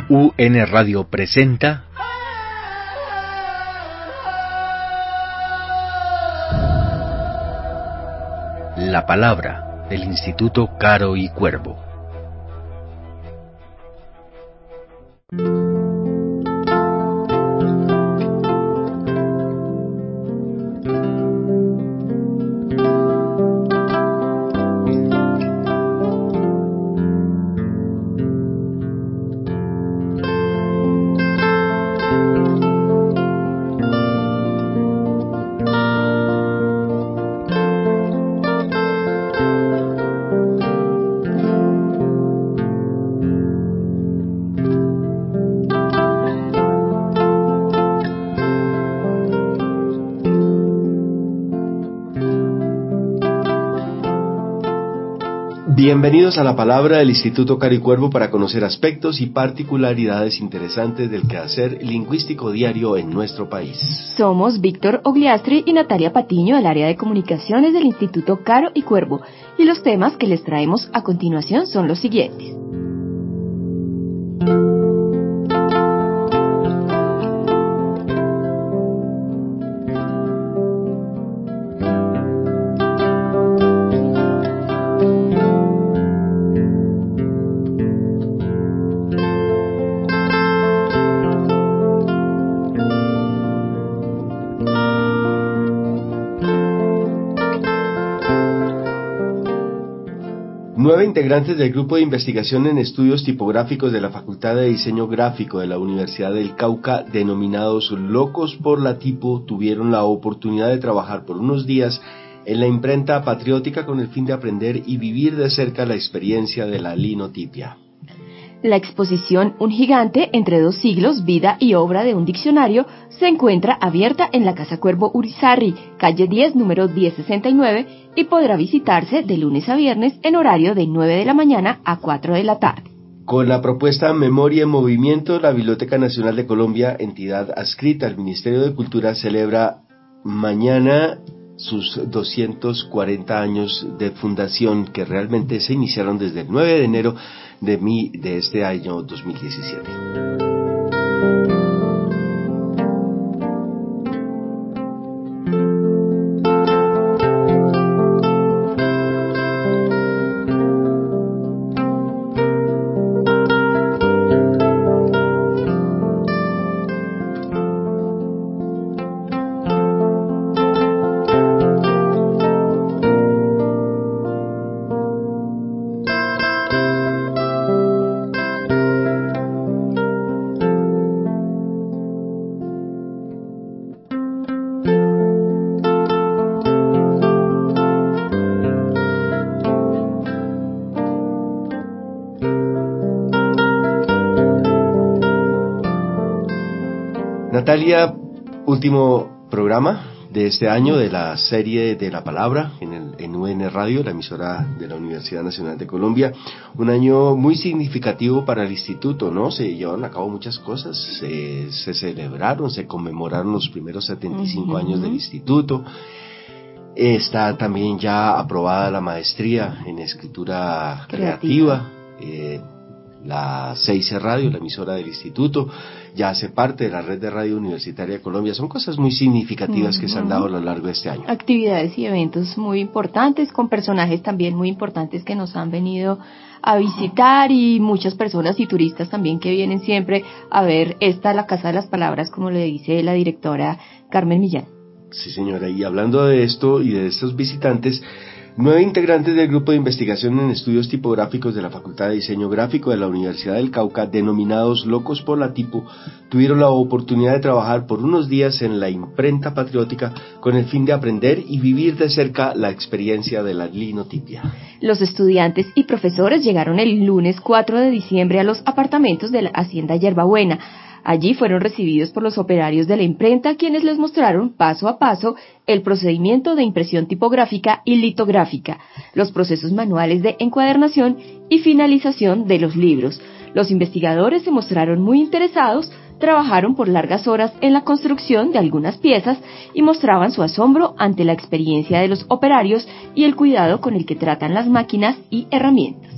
UN Radio presenta La Palabra del Instituto Caro y Cuervo. Bienvenidos a La Palabra del Instituto Caro y Cuervo para conocer aspectos y particularidades interesantes del quehacer lingüístico diario en nuestro país. Somos Víctor Ogliastri y Natalia Patiño del área de comunicaciones del Instituto Caro y Cuervo, y los temas que les traemos a continuación son los siguientes. Nueve integrantes del Grupo de Investigación en Estudios Tipográficos de la Facultad de Diseño Gráfico de la Universidad del Cauca, denominados Locos por la Tipo, tuvieron la oportunidad de trabajar por unos días en la imprenta patriótica con el fin de aprender y vivir de cerca la experiencia de la linotipia. La exposición Un gigante entre dos siglos, vida y obra de un diccionario se encuentra abierta en la Casa Cuervo Urizarry, calle 10, número 1069, y podrá visitarse de lunes a viernes en horario de 9 de la mañana a 4 de la tarde. Con la propuesta Memoria en Movimiento, la Biblioteca Nacional de Colombia, entidad adscrita al Ministerio de Cultura, celebra mañana sus 240 años de fundación, que realmente se iniciaron desde el 9 de enero de este año 2017. Natalia, último programa de este año de la serie de La Palabra en UN Radio, la emisora de la Universidad Nacional de Colombia. Un año muy significativo para el instituto, ¿no? Se llevaron a cabo muchas cosas, se celebraron, se conmemoraron los primeros 75 años del instituto. Está también ya aprobada la maestría en escritura creativa. La 6 Radio, la emisora del instituto, ya hace parte de la red de radio universitaria de Colombia. Son cosas muy significativas que se han dado a lo largo de este año. Actividades y eventos muy importantes, con personajes también muy importantes que nos han venido a visitar, y muchas personas y turistas también que vienen siempre a ver la Casa de las Palabras, como le dice la directora Carmen Millán. Sí, señora, y hablando de esto y de estos visitantes, 9 integrantes del Grupo de Investigación en Estudios Tipográficos de la Facultad de Diseño Gráfico de la Universidad del Cauca, denominados Locos por la Tipo, tuvieron la oportunidad de trabajar por unos días en la imprenta patriótica con el fin de aprender y vivir de cerca la experiencia de la linotipia. Los estudiantes y profesores llegaron el lunes 4 de diciembre a los apartamentos de la Hacienda Yerbabuena. Allí fueron recibidos por los operarios de la imprenta, quienes les mostraron paso a paso el procedimiento de impresión tipográfica y litográfica, los procesos manuales de encuadernación y finalización de los libros. Los investigadores se mostraron muy interesados, trabajaron por largas horas en la construcción de algunas piezas y mostraban su asombro ante la experiencia de los operarios y el cuidado con el que tratan las máquinas y herramientas.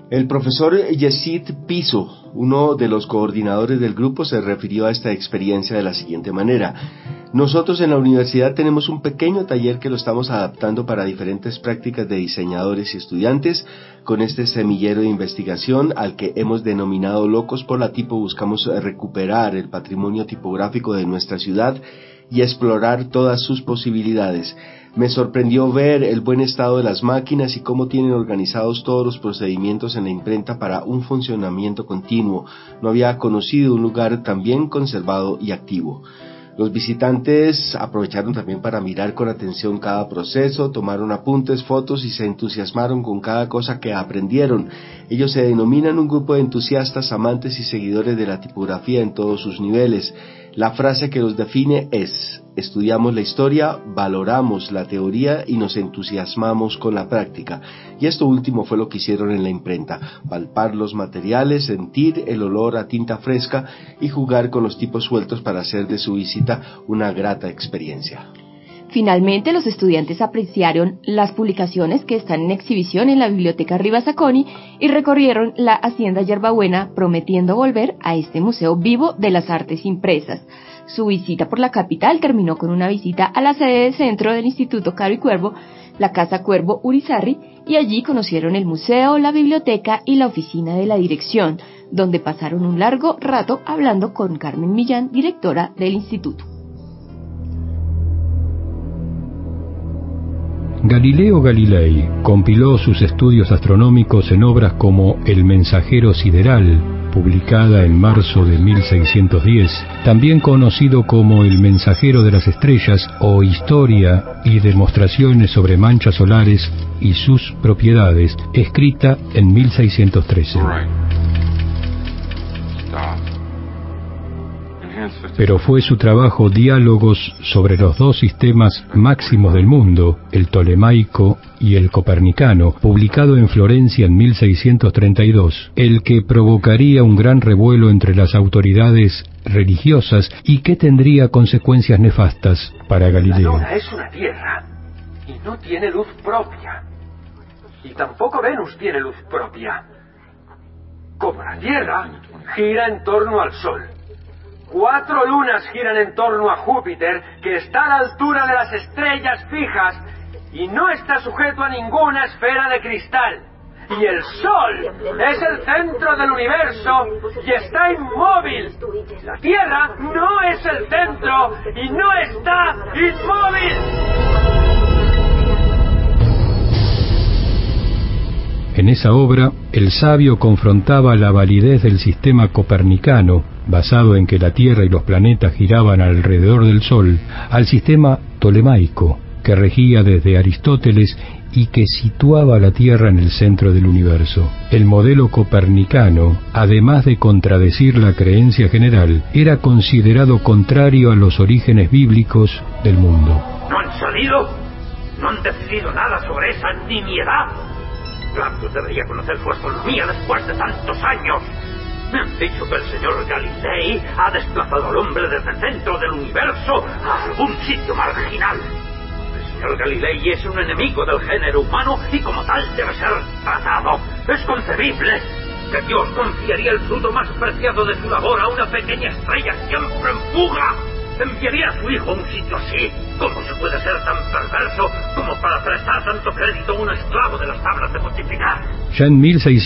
El profesor Yesid Piso, uno de los coordinadores del grupo, se refirió a esta experiencia de la siguiente manera: nosotros en la universidad tenemos un pequeño taller que lo estamos adaptando para diferentes prácticas de diseñadores y estudiantes. Con este semillero de investigación al que hemos denominado Locos por la Tipo, buscamos recuperar el patrimonio tipográfico de nuestra ciudad y explorar todas sus posibilidades. Me sorprendió ver el buen estado de las máquinas y cómo tienen organizados todos los procedimientos en la imprenta para un funcionamiento continuo. No había conocido un lugar tan bien conservado y activo. Los visitantes aprovecharon también para mirar con atención cada proceso, tomaron apuntes, fotos y se entusiasmaron con cada cosa que aprendieron. Ellos se denominan un grupo de entusiastas, amantes y seguidores de la tipografía en todos sus niveles. La frase que los define es: estudiamos la historia, valoramos la teoría y nos entusiasmamos con la práctica. Y esto último fue lo que hicieron en la imprenta: palpar los materiales, sentir el olor a tinta fresca y jugar con los tipos sueltos para hacer de su visita una grata experiencia. Finalmente, los estudiantes apreciaron las publicaciones que están en exhibición en la Biblioteca Rivas Aconi y recorrieron la Hacienda Yerbabuena, prometiendo volver a este museo vivo de las artes impresas. Su visita por la capital terminó con una visita a la sede de centro del Instituto Caro y Cuervo, la Casa Cuervo Urizarry, y allí conocieron el museo, la biblioteca y la oficina de la dirección, donde pasaron un largo rato hablando con Carmen Millán, directora del instituto. Galileo Galilei compiló sus estudios astronómicos en obras como El Mensajero Sideral, publicada en marzo de 1610, también conocido como El Mensajero de las Estrellas o Historia y Demostraciones sobre Manchas Solares y sus Propiedades, escrita en 1613. Pero fue su trabajo Diálogos sobre los dos sistemas máximos del mundo, el tolemaico y el copernicano, publicado en Florencia en 1632, el que provocaría un gran revuelo entre las autoridades religiosas y que tendría consecuencias nefastas para Galileo. La Luna es una tierra y no tiene luz propia. Y tampoco Venus tiene luz propia. Como la Tierra gira en torno al Sol. 4 lunas giran en torno a Júpiter, que está a la altura de las estrellas fijas y no está sujeto a ninguna esfera de cristal. Y el Sol es el centro del universo y está inmóvil. La Tierra no es el centro y no está inmóvil. En esa obra, el sabio confrontaba la validez del sistema copernicano, basado en que la Tierra y los planetas giraban alrededor del Sol, al sistema tolemaico, que regía desde Aristóteles y que situaba a la Tierra en el centro del universo. El modelo copernicano, además de contradecir la creencia general, era considerado contrario a los orígenes bíblicos del mundo. ¿No han salido? ¿No han decidido nada sobre esa nimiedad? Plantus debería conocer su astronomía después de tantos años. Me han dicho que el señor Galilei ha desplazado al hombre desde el centro del universo a algún sitio marginal. El señor Galilei es un enemigo del género humano y como tal debe ser tratado. Es concebible que Dios confiaría el fruto más preciado de su labor a una pequeña estrella siempre en fuga. ¿Enviaría a su hijo a un sitio así? ¿Cómo se puede ser tan perverso como para prestar tanto crédito a un esclavo de las tablas de multiplicar? Ya en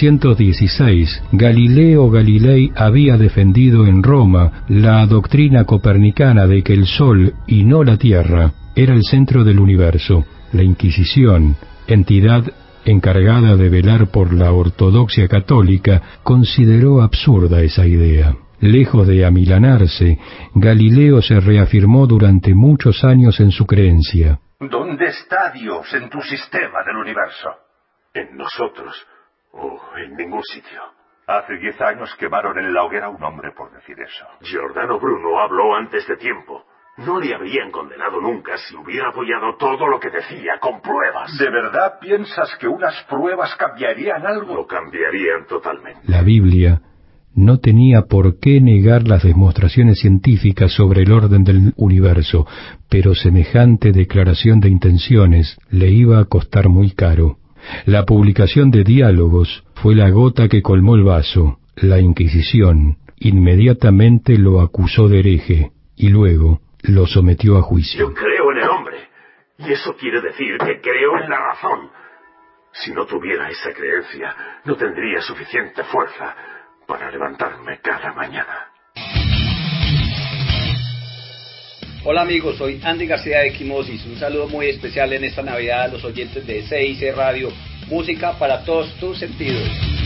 1616, Galileo Galilei había defendido en Roma la doctrina copernicana de que el Sol, y no la Tierra, era el centro del universo. La Inquisición, entidad encargada de velar por la ortodoxia católica, consideró absurda esa idea. Lejos de amilanarse, Galileo se reafirmó durante muchos años en su creencia. ¿Dónde está Dios en tu sistema del universo? En nosotros, o en ningún sitio. Hace 10 años quemaron en la hoguera a un hombre por decir eso. Giordano Bruno habló antes de tiempo. No le habrían condenado nunca si hubiera apoyado todo lo que decía con pruebas. ¿De verdad piensas que unas pruebas cambiarían algo? Lo cambiarían totalmente. La Biblia no tenía por qué negar las demostraciones científicas sobre el orden del universo, pero semejante declaración de intenciones le iba a costar muy caro. La publicación de Diálogos Fue la gota que colmó el vaso. La Inquisición inmediatamente lo acusó de hereje y luego lo sometió a juicio. Yo creo en el hombre, y eso quiere decir que creo en la razón. Si no tuviera esa creencia, no tendría suficiente fuerza para levantarme cada mañana. Hola amigos, soy Andy García de Equimosis. Un saludo muy especial en esta Navidad a los oyentes de CIC Radio. Música para todos tus sentidos.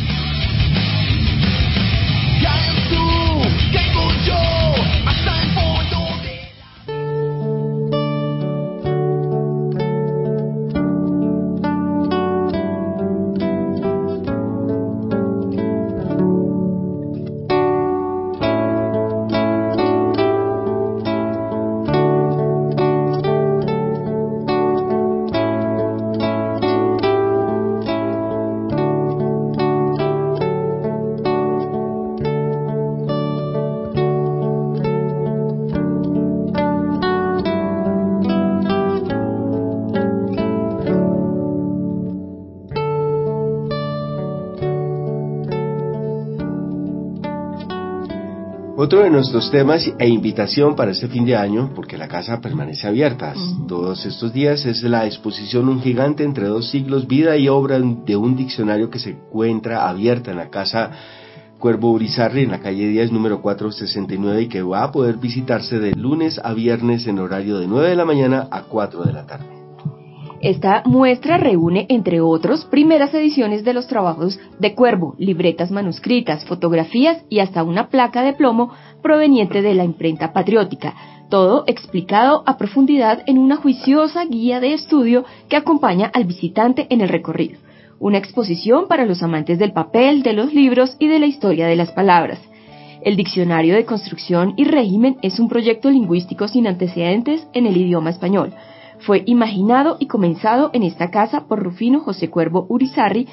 Otro de nuestros temas e invitación para este fin de año, porque la casa permanece abierta todos estos días, es la exposición Un gigante entre dos siglos, vida y obra de un diccionario que se encuentra abierta en la casa Cuervo Urizarry, en la calle 10, número 469, y que va a poder visitarse de lunes a viernes en horario de 9 de la mañana a 4 de la tarde. Esta muestra reúne, entre otros, primeras ediciones de los trabajos de Cuervo, libretas manuscritas, fotografías y hasta una placa de plomo proveniente de la imprenta patriótica, todo explicado a profundidad en una juiciosa guía de estudio que acompaña al visitante en el recorrido. Una exposición para los amantes del papel, de los libros y de la historia de las palabras. El Diccionario de Construcción y Régimen es un proyecto lingüístico sin antecedentes en el idioma español. Fue imaginado y comenzado en esta casa por Rufino José Cuervo Urizarry,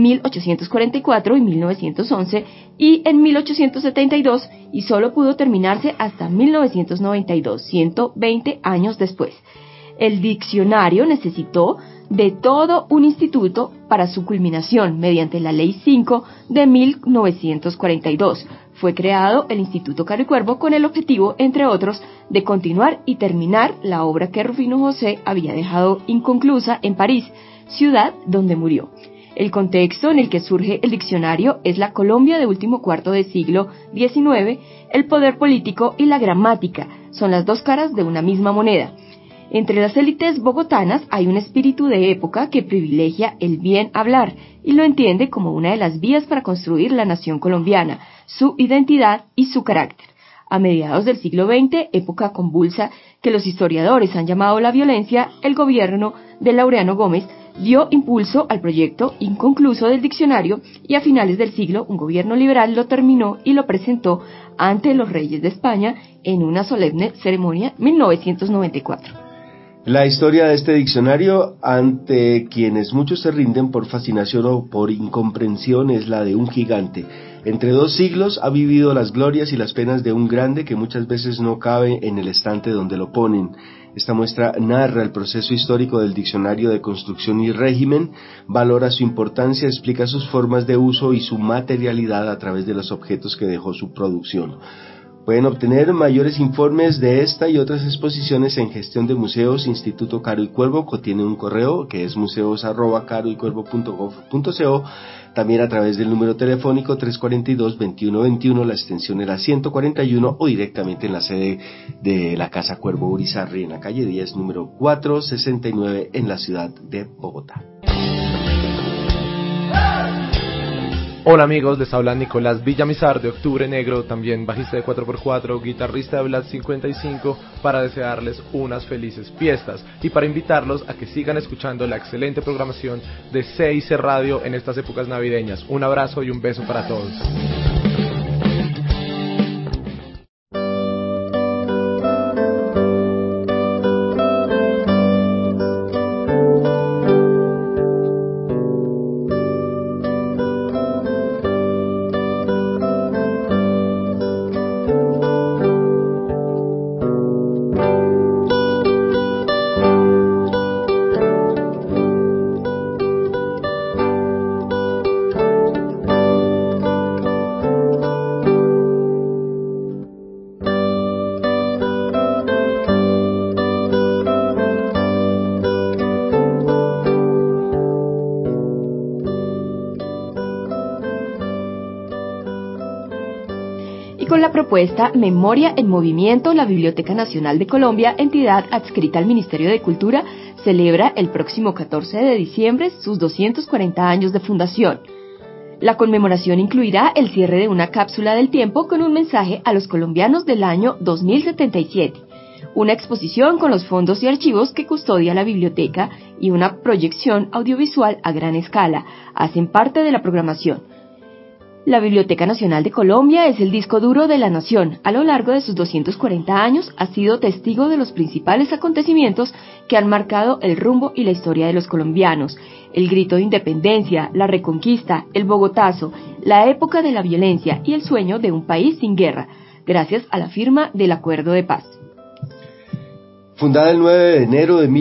1844 y 1911, y en 1872, y solo pudo terminarse hasta 1992, 120 años después. El diccionario necesitó de todo un instituto para su culminación mediante la Ley 5 de 1942. Fue creado el Instituto Caro y Cuervo con el objetivo, entre otros, de continuar y terminar la obra que Rufino José había dejado inconclusa en París, ciudad donde murió. El contexto en el que surge el diccionario es la Colombia de último cuarto de siglo XIX, el poder político y la gramática son las dos caras de una misma moneda. Entre las élites bogotanas hay un espíritu de época que privilegia el bien hablar y lo entiende como una de las vías para construir la nación colombiana, su identidad y su carácter. A mediados del siglo XX, época convulsa que los historiadores han llamado la violencia, el gobierno de Laureano Gómez dio impulso al proyecto inconcluso del diccionario y a finales del siglo un gobierno liberal lo terminó y lo presentó ante los reyes de España en una solemne ceremonia 1994. La historia de este diccionario, ante quienes muchos se rinden por fascinación o por incomprensión, es la de un gigante. Entre dos siglos ha vivido las glorias y las penas de un grande que muchas veces no cabe en el estante donde lo ponen. Esta muestra narra el proceso histórico del Diccionario de Construcción y Régimen, valora su importancia, explica sus formas de uso y su materialidad a través de los objetos que dejó su producción. Pueden obtener mayores informes de esta y otras exposiciones en Gestión de Museos, Instituto Caro y Cuervo, que tiene un correo que es museos@caroycuervo.gov.co, también a través del número telefónico 342-2121, la extensión era 141, o directamente en la sede de la Casa Cuervo Urizarry en la calle 10, número 469, en la ciudad de Bogotá. Hola amigos, les habla Nicolás Villamizar de Octubre Negro, también bajista de 4x4, guitarrista de Vlad 55, para desearles unas felices fiestas y para invitarlos a que sigan escuchando la excelente programación de CIC Radio en estas épocas navideñas. Un abrazo y un beso para todos. con la propuesta Memoria en Movimiento, la Biblioteca Nacional de Colombia, entidad adscrita al Ministerio de Cultura, celebra el próximo 14 de diciembre sus 240 años de fundación. La conmemoración incluirá el cierre de una cápsula del tiempo con un mensaje a los colombianos del año 2077, una exposición con los fondos y archivos que custodia la biblioteca y una proyección audiovisual a gran escala hacen parte de la programación. La Biblioteca Nacional de Colombia es el disco duro de la nación. A lo largo de sus 240 años ha sido testigo de los principales acontecimientos que han marcado el rumbo y la historia de los colombianos: el grito de independencia, la reconquista, el Bogotazo, la época de la violencia y el sueño de un país sin guerra, gracias a la firma del Acuerdo de Paz. Fundada el 9 de enero de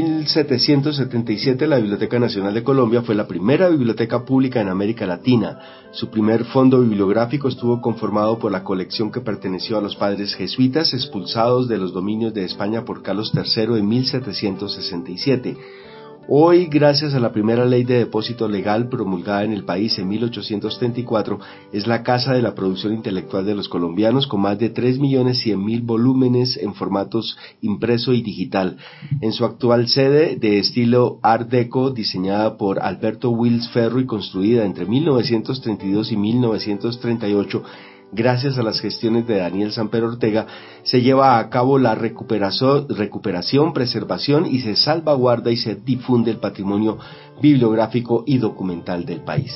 1777, la Biblioteca Nacional de Colombia fue la primera biblioteca pública en América Latina. Su primer fondo bibliográfico estuvo conformado por la colección que perteneció a los padres jesuitas expulsados de los dominios de España por Carlos III en 1767. Hoy, gracias a la primera ley de depósito legal promulgada en el país en 1834, es la casa de la producción intelectual de los colombianos, con más de 3.100.000 volúmenes en formatos impreso y digital. En su actual sede, de estilo Art Deco, diseñada por Alberto Wills Ferro y construida entre 1932 y 1938, gracias a las gestiones de Daniel Samper Ortega, se lleva a cabo la recuperación, preservación y se salvaguarda y se difunde el patrimonio bibliográfico y documental del país.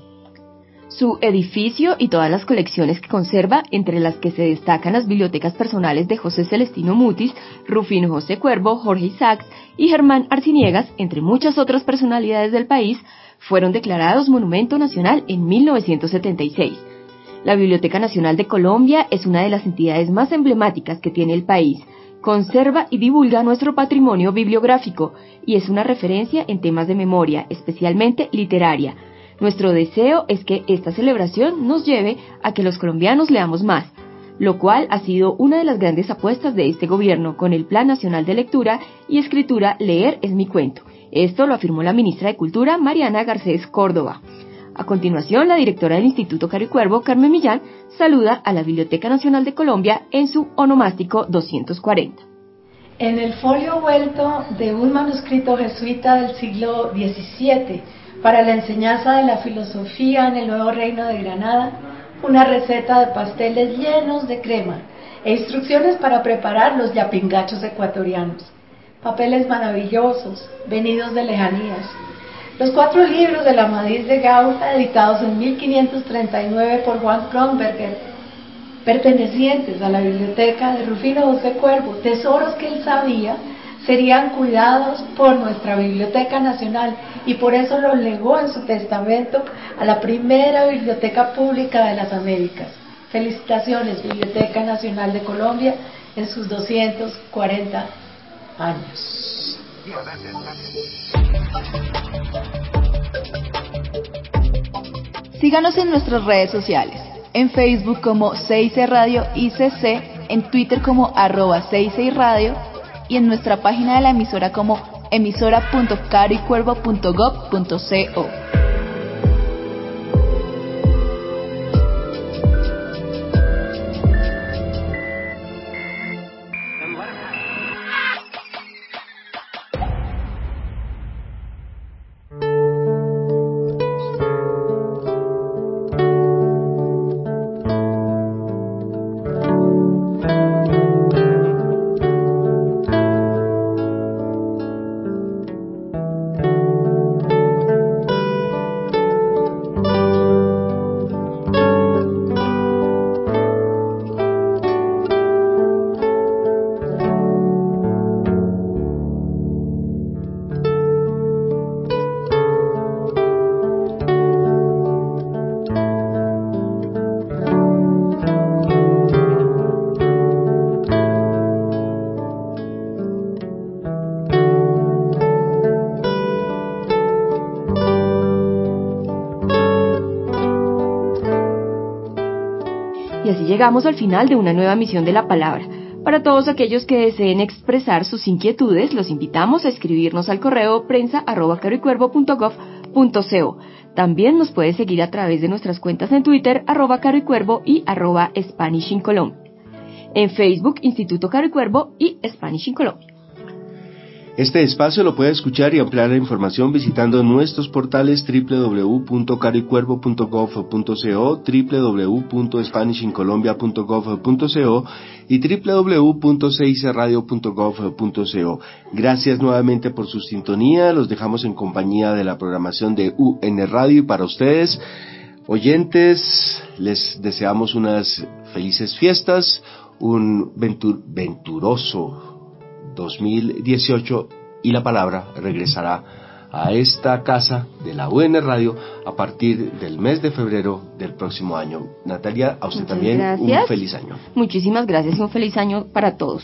Su edificio y todas las colecciones que conserva, entre las que se destacan las bibliotecas personales de José Celestino Mutis, Rufino José Cuervo, Jorge Isaacs y Germán Arciniegas, entre muchas otras personalidades del país, fueron declarados Monumento Nacional en 1976. La Biblioteca Nacional de Colombia es una de las entidades más emblemáticas que tiene el país. Conserva y divulga nuestro patrimonio bibliográfico y es una referencia en temas de memoria, especialmente literaria. Nuestro deseo es que esta celebración nos lleve a que los colombianos leamos más, lo cual ha sido una de las grandes apuestas de este gobierno con el Plan Nacional de Lectura y Escritura Leer es mi cuento. Esto lo afirmó la ministra de Cultura, Mariana Garcés Córdoba. A continuación, la directora del Instituto Caricuervo, Carmen Millán, saluda a la Biblioteca Nacional de Colombia en su onomástico 240. En el folio vuelto de un manuscrito jesuita del siglo XVII para la enseñanza de la filosofía en el Nuevo Reino de Granada, una receta de pasteles llenos de crema e instrucciones para preparar los yapingachos ecuatorianos. Papeles maravillosos, venidos de lejanías. Los 4 libros de la Amadís de Gauta, editados en 1539 por Juan Kronberger, pertenecientes a la biblioteca de Rufino José Cuervo, tesoros que él sabía serían cuidados por nuestra Biblioteca Nacional y por eso los legó en su testamento a la primera biblioteca pública de las Américas. Felicitaciones, Biblioteca Nacional de Colombia, en sus 240 años. Síganos en nuestras redes sociales, en Facebook como 6C Radio ICC, en Twitter como @6C-Radio y en nuestra página de la emisora como emisora.caricuervo.gov.co. Y así llegamos al final de una nueva emisión de La Palabra. Para todos aquellos que deseen expresar sus inquietudes, los invitamos a escribirnos al correo prensa@caricuervo.gov.co caricuervo.co. También nos puede seguir a través de nuestras cuentas en Twitter, @caricuervo y @SpanishInColombia. En Facebook, Instituto Caro y Cuervo y Spanish in Colombia. Este espacio lo puede escuchar y ampliar la información visitando nuestros portales www.caricuervo.gov.co, www.spanishincolombia.gov.co y www.6radio.gov.co. Gracias nuevamente por su sintonía. Los dejamos en compañía de la programación de UN Radio y para ustedes, oyentes, les deseamos unas felices fiestas, un venturoso 2018 y la palabra regresará a esta casa de la UN Radio a partir del mes de febrero del próximo año. Natalia, a usted Muchas también gracias. un feliz año. Muchísimas gracias y un feliz año para todos.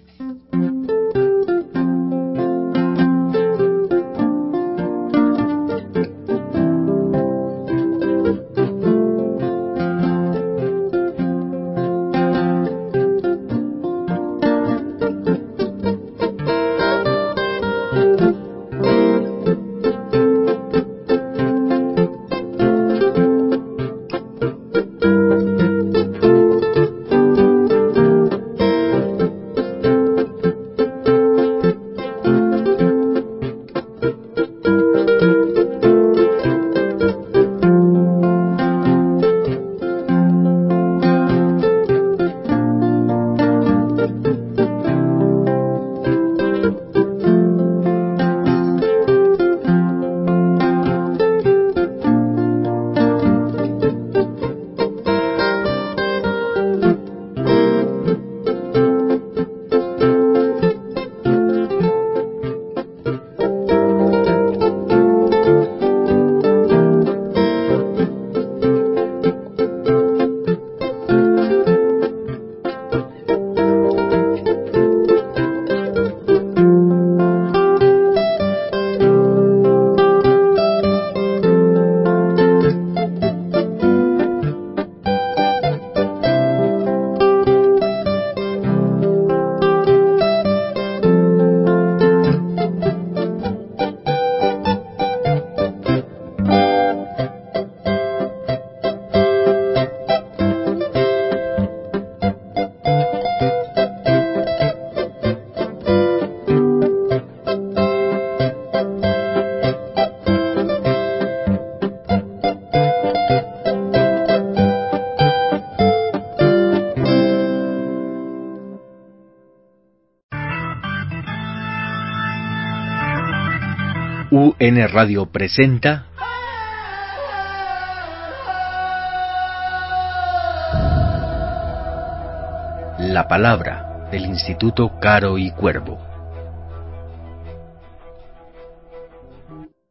UN Radio presenta La Palabra del Instituto Caro y Cuervo.